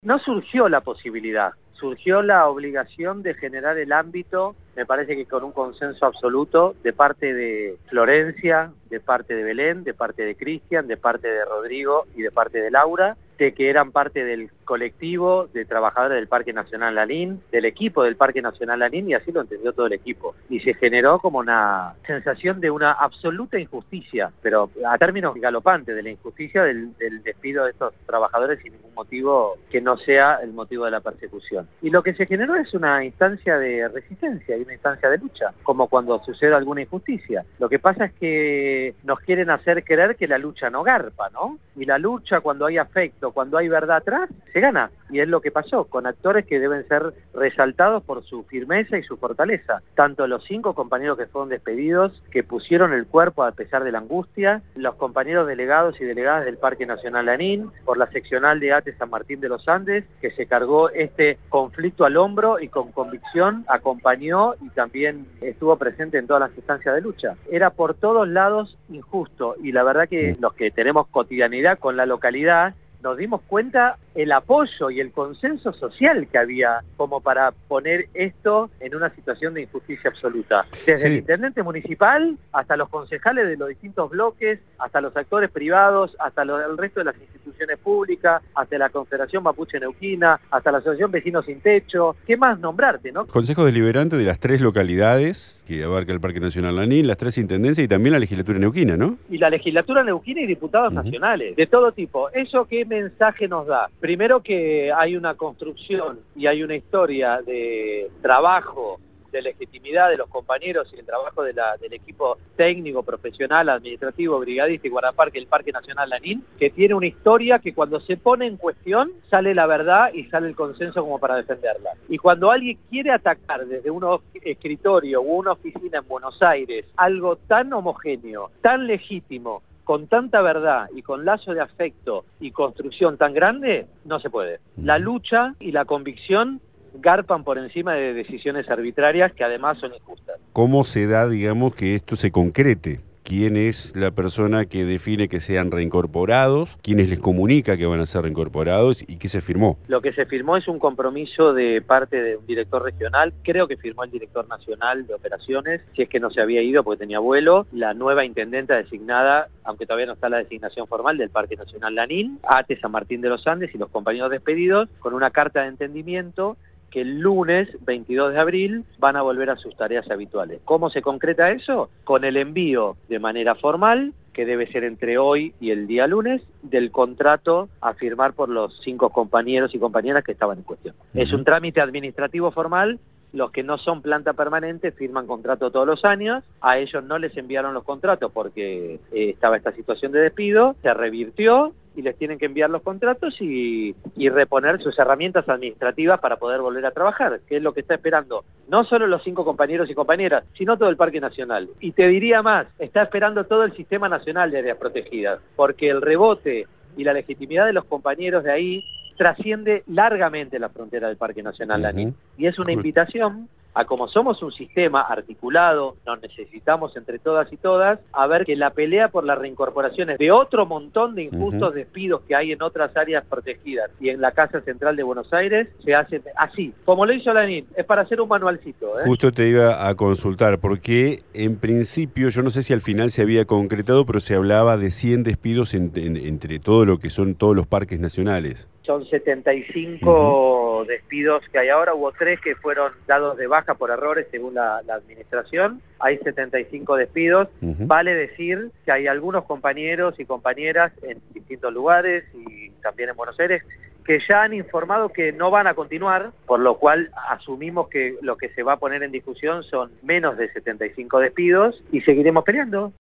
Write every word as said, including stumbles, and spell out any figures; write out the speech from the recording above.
No surgió la posibilidad, surgió la obligación de generar el ámbito, me parece que con un consenso absoluto de parte de Florencia, de parte de Belén, de parte de Cristian, de parte de Rodrigo y de parte de Laura, de que eran parte del colectivo de trabajadores del Parque Nacional Lanín, del equipo del Parque Nacional Lanín, y así lo entendió todo el equipo. Y se generó como una sensación de una absoluta injusticia, pero a términos galopantes, de la injusticia del, del despido de estos trabajadores sin ningún motivo que no sea el motivo de la persecución. Y lo que se generó es una instancia de resistencia y una instancia de lucha, como cuando sucede alguna injusticia. Lo que pasa es que nos quieren hacer creer que la lucha no garpa, ¿no? Y la lucha, cuando hay afecto, cuando hay verdad atrás, se gana. Y es lo que pasó, con actores que deben ser resaltados por su firmeza y su fortaleza. Tanto los cinco compañeros que fueron despedidos, que pusieron el cuerpo a pesar de la angustia, los compañeros delegados y delegadas del Parque Nacional Lanín, por la seccional de ATE San Martín de los Andes, que se cargó este conflicto al hombro y con convicción acompañó y también estuvo presente en todas las instancias de lucha. Era por todos lados injusto, y la verdad que los que tenemos cotidianidad con la localidad, nos dimos cuenta el apoyo y el consenso social que había como para poner esto en una situación de injusticia absoluta. Desde sí. el intendente municipal hasta los concejales de los distintos bloques, hasta los actores privados, hasta lo, el resto de las instituciones públicas, hasta la Confederación Mapuche Neuquina, hasta la Asociación Vecinos Sin Techo. ¿Qué más nombrarte, no? Consejo Deliberante de las tres localidades que abarca el Parque Nacional Lanín, las tres intendencias y también la legislatura neuquina, ¿no? Y la legislatura neuquina y diputados uh-huh. nacionales, de todo tipo. ¿Eso qué mensaje nos da? Primero, que hay una construcción y hay una historia de trabajo, de legitimidad de los compañeros y el trabajo de la, del equipo técnico, profesional, administrativo, brigadista y guardaparque del Parque Nacional Lanín, que tiene una historia que cuando se pone en cuestión sale la verdad y sale el consenso como para defenderla. Y cuando alguien quiere atacar desde un escritorio o una oficina en Buenos Aires algo tan homogéneo, tan legítimo, con tanta verdad y con lazo de afecto y construcción tan grande, no se puede. La lucha y la convicción garpan por encima de decisiones arbitrarias que además son injustas. ¿Cómo se da, digamos, que esto se concrete? ¿Quién es la persona que define que sean reincorporados? ¿Quiénes les comunica que van a ser reincorporados? ¿Y qué se firmó? Lo que se firmó es un compromiso de parte de un director regional, creo que firmó el director nacional de operaciones, si es que no se había ido porque tenía vuelo, la nueva intendenta designada, aunque todavía no está la designación formal, del Parque Nacional Lanín, ATE San Martín de los Andes y los compañeros despedidos, con una carta de entendimiento que el lunes veintidós de abril van a volver a sus tareas habituales. ¿Cómo se concreta eso? Con el envío de manera formal, que debe ser entre hoy y el día lunes, del contrato a firmar por los cinco compañeros y compañeras que estaban en cuestión. Uh-huh. Es un trámite administrativo formal. Los que no son planta permanente firman contrato todos los años, a ellos no les enviaron los contratos porque eh, estaba esta situación de despido, se revirtió y les tienen que enviar los contratos y, y reponer sus herramientas administrativas para poder volver a trabajar, que es lo que está esperando no solo los cinco compañeros y compañeras, sino todo el Parque Nacional. Y te diría más, está esperando todo el Sistema Nacional de Áreas Protegidas, porque el rebote y la legitimidad de los compañeros de ahí trasciende largamente la frontera del Parque Nacional Lanín. Uh-huh. Y es una invitación a, como somos un sistema articulado, nos necesitamos entre todas y todas, a ver que la pelea por las reincorporaciones de otro montón de injustos uh-huh. despidos que hay en otras áreas protegidas y en la Casa Central de Buenos Aires, se hace así, como lo hizo Lanín, es para hacer un manualcito. ¿eh? Justo te iba a consultar, porque en principio, yo no sé si al final se había concretado, pero se hablaba de cien despidos en, en, entre todo lo que son todos los parques nacionales. Son setenta y cinco uh-huh. despidos que hay ahora, hubo tres que fueron dados de baja por errores según la, la administración, hay setenta y cinco despidos, uh-huh. vale decir que hay algunos compañeros y compañeras en distintos lugares y también en Buenos Aires que ya han informado que no van a continuar, por lo cual asumimos que lo que se va a poner en discusión son menos de setenta y cinco despidos y seguiremos peleando.